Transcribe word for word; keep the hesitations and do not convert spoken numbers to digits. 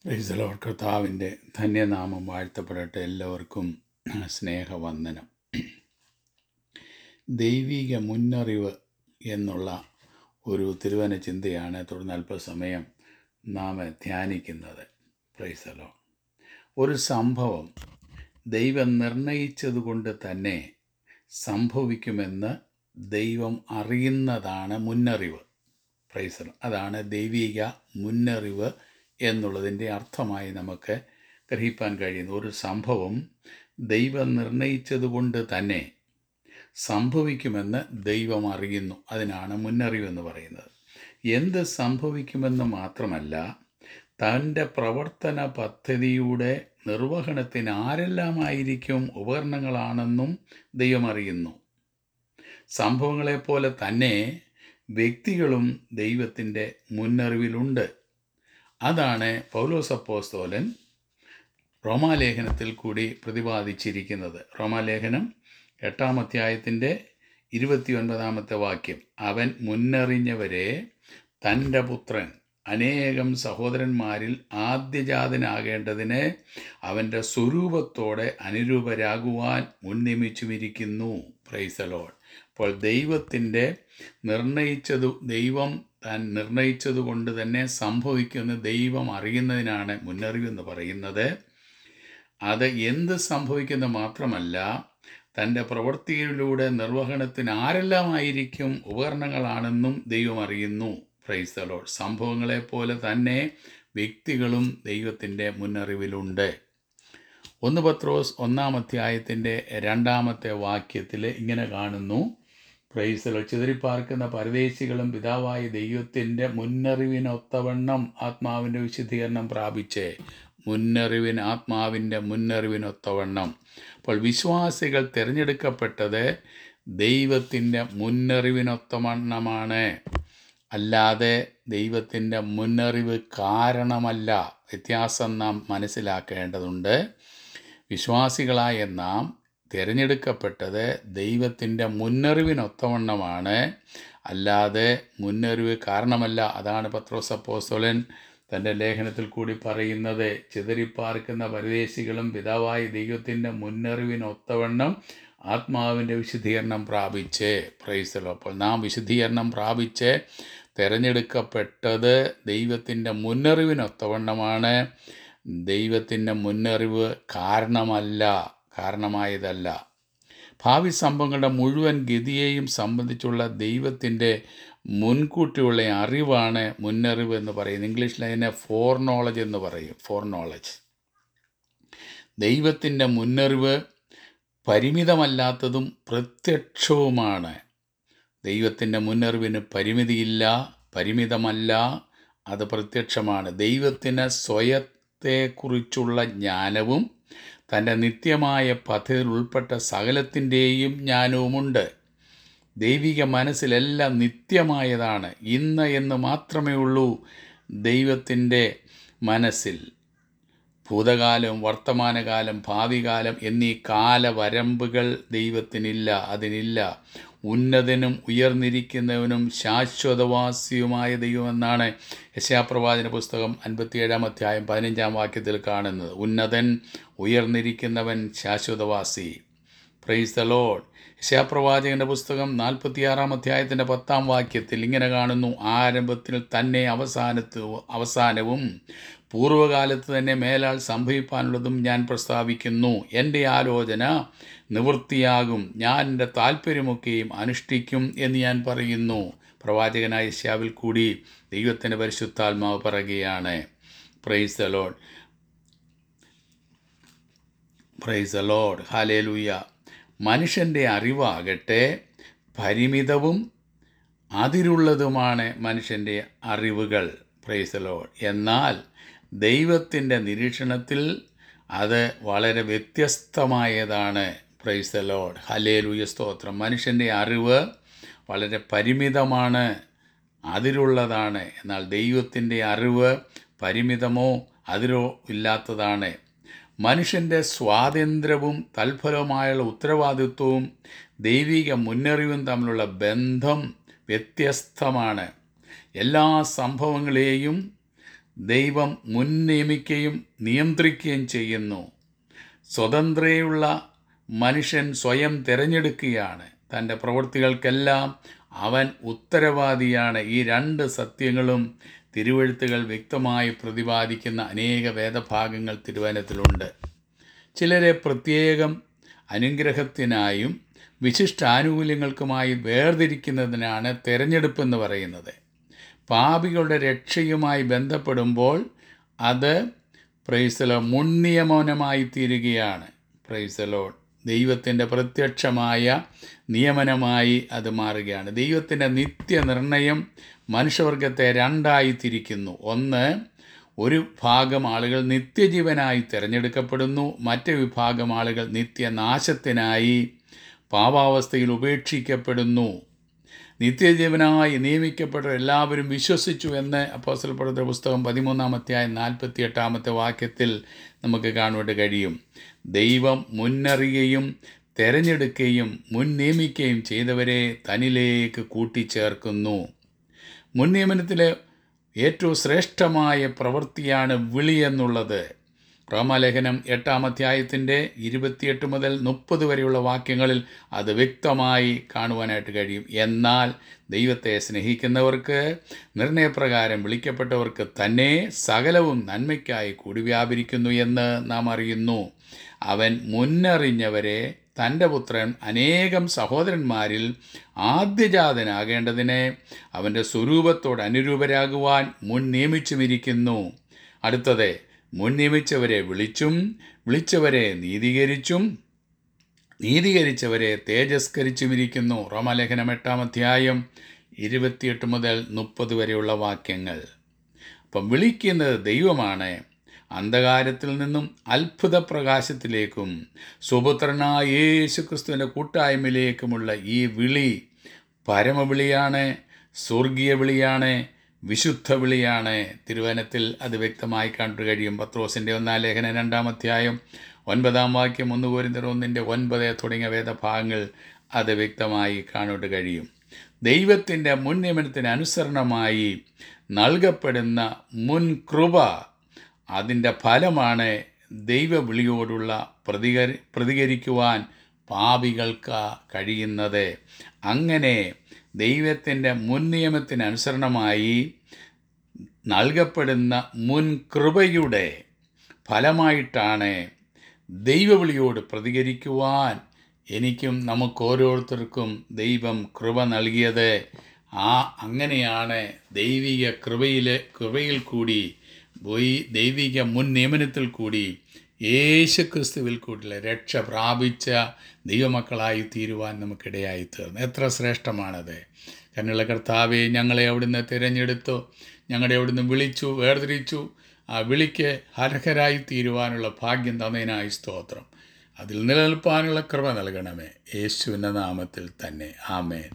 Price the Lord. കർത്താവിൻ്റെ ധന്യനാമം വാഴ്ത്തപ്പെടട്ടെ. എല്ലാവർക്കും സ്നേഹവന്ദനം. ദൈവിക മുന്നറിവ് എന്നുള്ള ഒരു തിരുവന ചിന്തയാണ് തുടർന്ന് അല്പസമയം നാം ധ്യാനിക്കുന്നത്. Praise the lord. ഒരു സംഭവം ദൈവം നിർണയിച്ചതുകൊണ്ട് തന്നെ സംഭവിക്കുമെന്ന് ദൈവം അറിയുന്നതാണ് മുന്നറിവ്. Price the Lord. അതാണ് ദൈവിക മുന്നറിവ് എന്നുള്ളതിൻ്റെ അർത്ഥമായി നമുക്ക് ഗ്രഹിക്കാൻ കഴിയുന്നു. ഒരു സംഭവം ദൈവം നിർണയിച്ചതുകൊണ്ട് തന്നെ സംഭവിക്കുമെന്ന് ദൈവം അറിയുന്നു. അതിനാണ് മുന്നറിവെന്ന് പറയുന്നത്. എന്ത് സംഭവിക്കുമെന്ന് മാത്രമല്ല, തൻ്റെ പ്രവർത്തന പദ്ധതിയുടെ നിർവഹണത്തിന് ആരെല്ലാമായിരിക്കും ഉപകരണങ്ങളാണെന്നും ദൈവം അറിയുന്നു. സംഭവങ്ങളെപ്പോലെ തന്നെ വ്യക്തികളും ദൈവത്തിൻ്റെ മുന്നറിവിലുണ്ട്. അതാണ് പൗലോസ് അപ്പോസ്തലൻ റോമാലേഖനത്തിൽ കൂടി പ്രതിപാദിച്ചിരിക്കുന്നത്. റോമാലേഖനം എട്ടാം അധ്യായത്തിൻ്റെ ഇരുപത്തി ഒൻപതാമത്തെ വാക്യം, അവൻ മുന്നറിഞ്ഞവരെ തൻ്റെ പുത്രൻ അനേകം സഹോദരന്മാരിൽ ആദ്യജാതനാകേണ്ടതിന് അവൻ്റെ സ്വരൂപത്തോടെ അനുരൂപരാകുവാൻ മുൻനിയമിച്ചുമിരിക്കുന്നു. Praise the lord. അപ്പോൾ ദൈവത്തിൻ്റെ നിർണയിച്ചതു ദൈവം താൻ നിർണയിച്ചതുകൊണ്ട് തന്നെ സംഭവിക്കുമെന്ന് ദൈവം അറിയുന്നതിനാണ് മുന്നറിവെന്ന് പറയുന്നത്. അത് എന്ത് സംഭവിക്കുന്നത് മാത്രമല്ല, തൻ്റെ പ്രവൃത്തിയിലൂടെ നിർവഹണത്തിന് ആരെല്ലാമായിരിക്കും ഉപകരണങ്ങളാണെന്നും ദൈവം അറിയുന്നു. Price the Lord. സംഭവങ്ങളെപ്പോലെ തന്നെ വ്യക്തികളും ദൈവത്തിൻ്റെ മുന്നറിവിലുണ്ട്. ഒന്ന് പത്രോസ് ഒന്നാം അധ്യായത്തിൻ്റെ രണ്ടാമത്തെ വാക്യത്തിൽ ഇങ്ങനെ കാണുന്നു. Praise the lord. ചിതറിപ്പാർക്കുന്ന പരദേശികളും പിതാവായ ദൈവത്തിൻ്റെ മുന്നറിവിനൊത്തവണ്ണം ആത്മാവിൻ്റെ വിശുദ്ധീകരണം പ്രാപിച്ച്. മുന്നറിവിന് ആത്മാവിൻ്റെ മുന്നറിവിനൊത്തവണ്ണം. അപ്പോൾ വിശ്വാസികൾ തിരഞ്ഞെടുക്കപ്പെട്ടത് ദൈവത്തിൻ്റെ മുന്നറിവിനൊത്തവണ്ണമാണ്, അല്ലാതെ ദൈവത്തിൻ്റെ മുന്നറിവ് കാരണമല്ല. വ്യത്യാസം നാം മനസ്സിലാക്കേണ്ടതുണ്ട്. വിശ്വാസികളായ നാം തിരഞ്ഞെടുക്കപ്പെട്ടത് ദൈവത്തിൻ്റെ മുന്നറിവിനൊത്തവണ്ണമാണ്, അല്ലാതെ മുന്നറിവ് കാരണമല്ല. അതാണ് പത്രോസ് അപ്പോസ്തലൻ തൻ്റെ ലേഖനത്തിൽ കൂടി പറയുന്നത്. ചിതറിപ്പാർക്കുന്ന പരദേശികളും പിതാവായ ദൈവത്തിൻ്റെ മുന്നറിവിനൊത്തവണ്ണം ആത്മാവിൻ്റെ വിശുദ്ധീകരണം പ്രാപിച്ച്. Praise the lord. അപ്പോൾ നാം വിശുദ്ധീകരണം പ്രാപിച്ച് തിരഞ്ഞെടുക്കപ്പെട്ടത് ദൈവത്തിൻ്റെ മുന്നറിവിനൊത്തവണ്ണമാണ്. ദൈവത്തിൻ്റെ മുന്നറിവ് കാരണമല്ല, കാരണമായതല്ല. ഭാവി സംഭവങ്ങളുടെ മുഴുവൻ ഗതിയെയും സംബന്ധിച്ചുള്ള ദൈവത്തിൻ്റെ മുൻകൂട്ടിയുള്ള അറിവാണ് മുന്നറിവ് എന്ന് പറയുന്നത്. ഇംഗ്ലീഷിൽ അതിനെ ഫോർ നോളജ് എന്ന് പറയും. Foreknowledge. ദൈവത്തിൻ്റെ മുന്നറിവ് പരിമിതമല്ലാത്തതും പ്രത്യക്ഷവുമാണ്. ദൈവത്തിൻ്റെ മുന്നറിവിന് പരിമിതിയില്ല, പരിമിതമല്ല, അത് പ്രത്യക്ഷമാണ്. ദൈവത്തിന് സ്വയത്തെക്കുറിച്ചുള്ള ജ്ഞാനവും തൻ്റെ നിത്യമായ പദ്ധതിയിൽ ഉൾപ്പെട്ട സകലത്തിൻ്റെയും ജ്ഞാനവുമുണ്ട്. ദൈവിക മനസ്സിലെല്ലാം നിത്യമായതാണ്. ഇന്ന് എന്ന് മാത്രമേ ഉള്ളൂ ദൈവത്തിൻ്റെ മനസ്സിൽ. ഭൂതകാലം, വർത്തമാനകാലം, ഭാവികാലം എന്നീ കാലവരമ്പുകൾ ദൈവത്തിനില്ല, അതിനില്ല. ഉന്നതനും ഉയർന്നിരിക്കുന്നവനും ശാശ്വതവാസിയുമായ ദൈവമെന്നാണ് യെശയ്യാപ്രവാചന പുസ്തകം അൻപത്തിയേഴാം അധ്യായം പതിനഞ്ചാം വാക്യത്തിൽ കാണുന്നത്. ഉന്നതൻ, ഉയർന്നിരിക്കുന്നവൻ, ശാശ്വതവാസി. Praise the lord. യെശയ്യാപ്രവാചകൻ്റെ പുസ്തകം നാൽപ്പത്തിയാറാം അധ്യായത്തിൻ്റെ പത്താം വാക്യത്തിൽ ഇങ്ങനെ കാണുന്നു. ആരംഭത്തിൽ തന്നെ അവസാനത്ത് അവസാനവും പൂർവ്വകാലത്ത് തന്നെ മേലാൽ സംഭവിക്കാനുള്ളതും ഞാൻ പ്രസ്താവിക്കുന്നു. എൻ്റെ ആലോചന നിവൃത്തിയാകും, ഞാൻ എൻ്റെ താല്പര്യമൊക്കെയും അനുഷ്ഠിക്കും എന്ന് ഞാൻ പറയുന്നു. പ്രവാചകനായ യെശയ്യാവിൽ കൂടി ദൈവത്തിൻ്റെ പരിശുദ്ധാത്മാവ് പറയുകയാണ്. Praise the lord. Praise the lord. Hallelujah. മനുഷ്യൻ്റെ അറിവാകട്ടെ പരിമിതവും അതിരുള്ളതുമാണ് മനുഷ്യൻ്റെ അറിവുകൾ. Praise the lord. എന്നാൽ ദൈവത്തിൻ്റെ നിരീക്ഷണത്തിൽ അത് വളരെ വ്യത്യസ്തമായതാണ്. Praise the lord. ഹല്ലേലൂയ, സ്തോത്രം. മനുഷ്യൻ്റെ അറിവ് വളരെ പരിമിതമാണ്, അതിരുള്ളതാണ്. എന്നാൽ ദൈവത്തിൻ്റെ അറിവ് പരിമിതമോ അതിരോ ഇല്ലാത്തതാണ്. മനുഷ്യൻ്റെ സ്വാതന്ത്ര്യവും തൽഫലമായുള്ള ഉത്തരവാദിത്വവും ദൈവിക മുന്നറിവും തമ്മിലുള്ള ബന്ധം വ്യത്യസ്തമാണ്. എല്ലാ സംഭവങ്ങളെയും ദൈവം മുൻ നിയമിക്കുകയും നിയന്ത്രിക്കുകയും ചെയ്യുന്നു. സ്വതന്ത്രയുള്ള മനുഷ്യൻ സ്വയം തിരഞ്ഞെടുക്കുകയാണ്. തൻ്റെ പ്രവൃത്തികൾക്കെല്ലാം അവൻ ഉത്തരവാദിയാണ്. ഈ രണ്ട് സത്യങ്ങളും തിരുവെഴുത്തുകൾ വ്യക്തമായി പ്രതിപാദിക്കുന്ന അനേക വേദഭാഗങ്ങൾ തിരുവചനത്തിലുണ്ട്. ചിലരെ പ്രത്യേകം അനുഗ്രഹത്തിനായും വിശിഷ്ടാനുകൂല്യങ്ങൾക്കുമായി വേർതിരിക്കുന്നതിനാണ് തിരഞ്ഞെടുപ്പെന്ന് പറയുന്നത്. പാപികളുടെ രക്ഷയുമായി ബന്ധപ്പെടുമ്പോൾ അത് പ്രൈസലോ മുൻനിയമനമായി തീരുകയാണ്. പ്രൈസലോ ദൈവത്തിൻ്റെ പ്രത്യക്ഷമായ നിയമനമായി അത് മാറുകയാണ്. ദൈവത്തിൻ്റെ നിത്യനിർണയം മനുഷ്യവർഗത്തെ രണ്ടായി തിരിക്കുന്നു. ഒന്ന്, ഒരു ഭാഗം ആളുകൾ നിത്യജീവനായി തിരഞ്ഞെടുക്കപ്പെടുന്നു. മറ്റു വിഭാഗം ആളുകൾ നിത്യനാശത്തിനായി പാപാവസ്ഥയിൽ ഉപേക്ഷിക്കപ്പെടുന്നു. നിത്യജീവനായി നിയമിക്കപ്പെട്ട എല്ലാവരും വിശ്വസിച്ചു എന്ന് അപ്പോസ്തലപ്രവൃത്തിയുടെ പുസ്തകം പതിമൂന്നാം അധ്യായം നാൽപ്പത്തി എട്ടാമത്തെ വാക്യത്തിൽ നമുക്ക് കാണുവാൻ കഴിയും. ദൈവം മുന്നറിയുകയും തിരഞ്ഞെടുക്കുകയും മുൻ നിയമിക്കുകയും ചെയ്തവരെ തന്നിലേക്ക് കൂട്ടിച്ചേർക്കുന്നു. മുൻ നിയമനത്തിലെ ഏറ്റവും ശ്രേഷ്ഠമായ പ്രവൃത്തിയാണ് വിളി എന്നുള്ളത്. റോമാലേഖനം എട്ടാം അധ്യായത്തിൻ്റെ ഇരുപത്തിയെട്ട് മുതൽ മുപ്പത് വരെയുള്ള വാക്യങ്ങളിൽ അത് വ്യക്തമായി കാണുവാനായിട്ട് കഴിയും. എന്നാൽ ദൈവത്തെ സ്നേഹിക്കുന്നവർക്ക്, നിർണയപ്രകാരം വിളിക്കപ്പെട്ടവർക്ക് തന്നെ സകലവും നന്മയ്ക്കായി കൂടി വ്യാപരിക്കുന്നു എന്ന് നാം അറിയുന്നു. അവൻ മുന്നറിഞ്ഞവരെ തൻ്റെ പുത്രൻ അനേകം സഹോദരന്മാരിൽ ആദ്യജാതനാകേണ്ടതിന് അവൻ്റെ സ്വരൂപത്തോട് അനുരൂപരാകുവാൻ മുൻ നിയമിച്ചുമിരിക്കുന്നു. അടുത്തത്, മുൻ നിയമിച്ചവരെ വിളിച്ചും വിളിച്ചവരെ നീതീകരിച്ചും നീതീകരിച്ചവരെ തേജസ്കരിച്ചുമിരിക്കുന്നു. റോമാലേഖനം എട്ടാം അധ്യായം ഇരുപത്തിയെട്ട് മുതൽ മുപ്പത് വരെയുള്ള വാക്യങ്ങൾ. അപ്പം വിളിക്കുന്നത് ദൈവമാണ്. അന്ധകാരത്തിൽ നിന്നും അത്ഭുത പ്രകാശത്തിലേക്കും സുപുത്രനായ യേശുക്രിസ്തുവിൻ്റെ കൂട്ടായ്മയിലേക്കുമുള്ള ഈ വിളി പരമവിളിയാണ്, സ്വർഗീയ വിളിയാണ്, വിശുദ്ധ വിളിയാണ്. തിരുവചനത്തിൽ അത് വ്യക്തമായി കാണാൻ കഴിയും. പത്രോസിൻ്റെ ഒന്നാം ലേഖനം രണ്ടാം അധ്യായം ഒൻപതാം വാക്യം, ഒന്ന് കൊരിന്ത്യർ ഒന്നിൻ്റെ ഒൻപത് തുടങ്ങിയ വേദഭാഗങ്ങൾ അത് വ്യക്തമായി കാണാൻ കഴിയും. ദൈവത്തിൻ്റെ മുൻ നിയമനത്തിന് അനുസരണമായി നൽകപ്പെടുന്ന മുൻ കൃപ, അതിൻ്റെ ഫലമാണ് ദൈവവിളിയോടുള്ള പ്രതികരി പ്രതികരിക്കുവാൻ പാപികൾക്ക് കഴിയുന്നത്. അങ്ങനെ ദൈവത്തിൻ്റെ മുൻ നിയമത്തിനനുസരണമായി നൽകപ്പെടുന്ന മുൻ കൃപയുടെ ഫലമായിട്ടാണ് ദൈവവിളിയോട് പ്രതികരിക്കുവാൻ എനിക്കും നമുക്കോരോരുത്തർക്കും ദൈവം കൃപ നൽകിയത്. ആ അങ്ങനെയാണ് ദൈവിക കൃപയിൽ കൃപയിൽ കൂടി ദൈവിക മുൻ നിയമനത്തിൽ കൂടി യേശുക്രിസ്തുവിൽ കൂടിയുള്ള രക്ഷ പ്രാപിച്ച ദൈവമക്കളായി തീരുവാൻ നമുക്കിടയായി തീർന്നു. എത്ര ശ്രേഷ്ഠമാണത്! കരുണയുള്ള കർത്താവേ, ഞങ്ങളെ അവിടുന്ന് തിരഞ്ഞെടുത്തു, ഞങ്ങളെ അവിടുന്ന് വിളിച്ചു, വേർതിരിച്ചു. ആ വിളിക്ക് അർഹരായി തീരുവാനുള്ള ഭാഗ്യം തന്നതിനായി സ്തോത്രം. അതിൽ നിലനിൽപ്പാനുള്ള കൃപ നൽകണമേ. യേശുവിൻ്റെ നാമത്തിൽ തന്നെ. ആമേൻ.